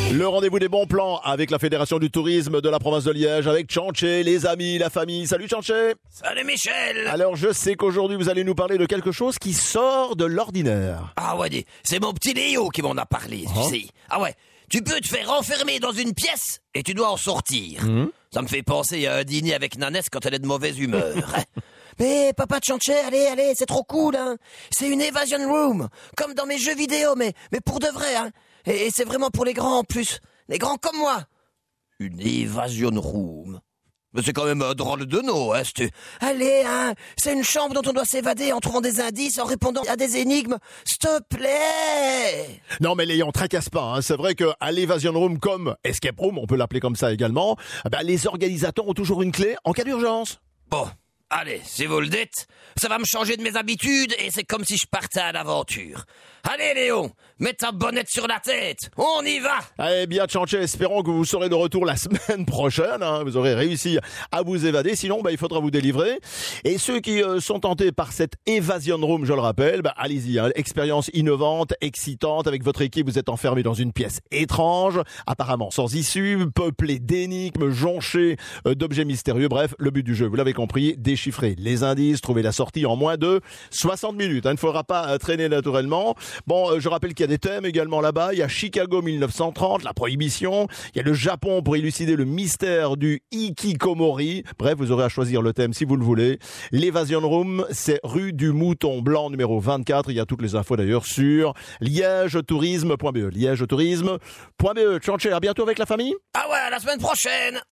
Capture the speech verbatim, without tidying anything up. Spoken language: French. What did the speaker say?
Le rendez-vous des bons plans avec la Fédération du tourisme de la province de Liège, avec Tchanché, les amis, la famille. Salut Tchanché. Salut Michel. Alors je sais qu'aujourd'hui vous allez nous parler de quelque chose qui sort de l'ordinaire. Ah ouais, dis, c'est mon petit Léo qui m'en a parlé, tu Oh. sais. Ah ouais, tu peux te faire enfermer dans une pièce et tu dois en sortir. Mmh. Ça me fait penser à un dîner avec Nanès quand elle est de mauvaise humeur. Mais papa Tchanché, allez, allez, c'est trop cool, hein. C'est une evasion room, comme dans mes jeux vidéo, mais, mais pour de vrai, hein. Et, et c'est vraiment pour les grands en plus, les grands comme moi. Une evasion room. Mais c'est quand même un drôle de nom, hein, c'est... Allez, hein, c'est une chambre dont on doit s'évader en trouvant des indices, en répondant à des énigmes. S'il te plaît. Non mais Léon, tracasse pas, hein. C'est vrai que à l'Evasion Room comme Escape Room, on peut l'appeler comme ça également, eh ben, les organisateurs ont toujours une clé en cas d'urgence. Bon, allez, si vous le dites, ça va me changer de mes habitudes et c'est comme si je partais à l'aventure. Allez Léon, mets ta bonnette sur la tête, on y va. Eh bien Tchanché, espérons que vous serez de retour la semaine prochaine, hein. Vous aurez réussi à vous évader, sinon bah, il faudra vous délivrer. Et ceux qui euh, sont tentés par cette Evasion Room, je le rappelle, bah, allez-y, hein. Expérience innovante, excitante, avec votre équipe, vous êtes enfermés dans une pièce étrange, apparemment sans issue, peuplée d'énigmes, jonchée euh, d'objets mystérieux. Bref, le but du jeu, vous l'avez compris, déchiffrer les indices, trouver la sortie en moins de soixante minutes. Hein. Il ne faudra pas euh, traîner naturellement. Bon, euh, je rappelle qu'il y a des thèmes également là-bas. Il y a Chicago mille neuf cent trente, la prohibition. Il y a le Japon pour élucider le mystère du hikikomori. Bref, vous aurez à choisir le thème si vous le voulez. L'Evasion Room, c'est rue du Mouton Blanc numéro vingt-quatre. Il y a toutes les infos d'ailleurs sur liège tourisme point b e. liège tourisme point b e. Tchanché, à bientôt avec la famille. Ah ouais, à la semaine prochaine.